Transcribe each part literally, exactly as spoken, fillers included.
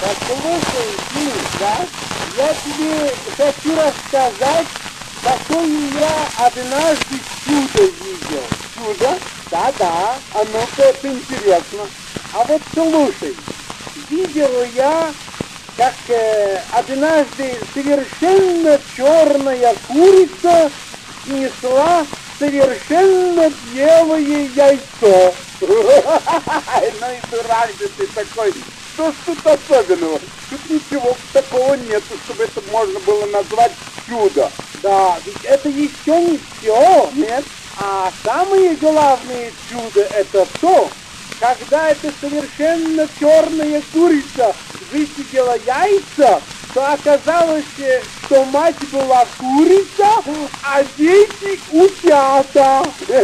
Послушай, ты, да, я тебе хочу рассказать, какое я однажды чудо видел. Чудо? Да-да. А ну-ка, это интересно. А вот слушай, видел я, как э, однажды совершенно черная курица несла совершенно белое яйцо. Ну и дурак же ты такой. Что ж тут особенного? Тут ничего такого нету, чтобы это можно было назвать чудо. Да, ведь это еще не все. Нет? А самое главное чудо это то, когда эта совершенно черная курица высидела яйца, то оказалось, что мать была курица, а дети утята.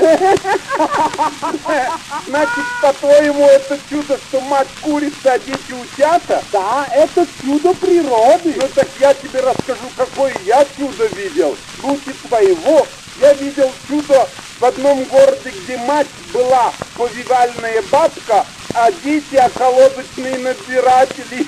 Значит, по-твоему, это чудо, что мать курица, а дети утята? Да, это чудо природы. Ну так я тебе расскажу, какое я чудо видел. Лучше твоего. Я видел чудо в одном городе, где мать была повивальная бабка, а дети околодочные надзиратели.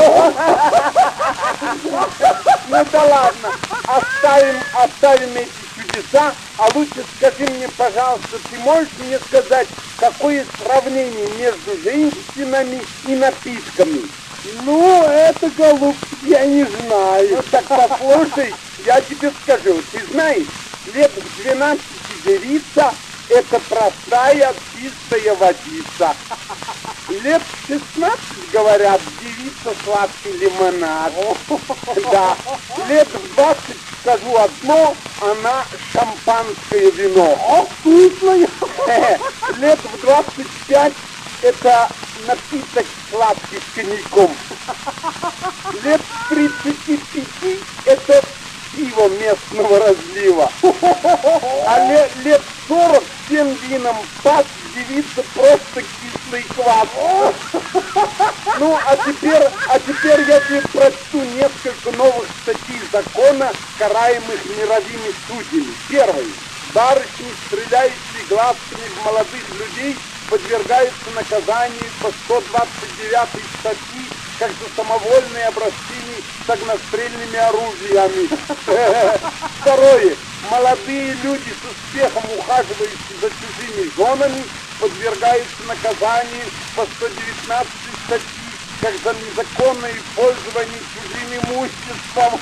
Ну да ладно, оставим, оставим эти чудеса, а лучше скажи мне, пожалуйста, ты можешь мне сказать, какое сравнение между женщинами и напитками? Ну, это, голубчик, я не знаю. Ну так послушай, я тебе скажу, ты знаешь, лет в двенадцати девица — это простая чистая водица. Лет в шестнадцать, говорят, девица сладкий лимонад. Да. Лет в двадцать, скажу одно, она шампанское вино. О, вкусное! Лет в двадцать пять это напиток сладкий с коньяком. Лет в тридцати пяти это пиво местного разлива. А лет, лет сорок всем вином пас девица просто кислый квас. Ну, а теперь, а теперь я тебе прочту несколько новых статей закона, караемых мировыми судьями. Первый. Барышни, стреляющие глазками в молодых людей, подвергаются наказанию по сто двадцать девятой статьи, как за самовольные обращения с огнестрельными оружиями. Второе. Молодые люди с успехом ухаживающие за чужими женами подвергаются наказанию по сто девятнадцатой статьи, как за незаконное пользование чужим имуществом.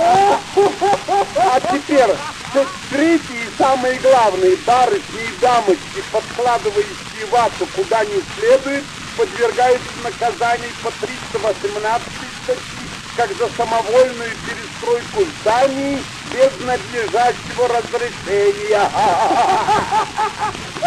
А теперь, третье и самое главное, барышни и дамочки, подкладывающие вату куда не следует, подвергаются наказанию по триста восемнадцатой статьи, как за самовольную перестройку зданий без надлежащего разрешения.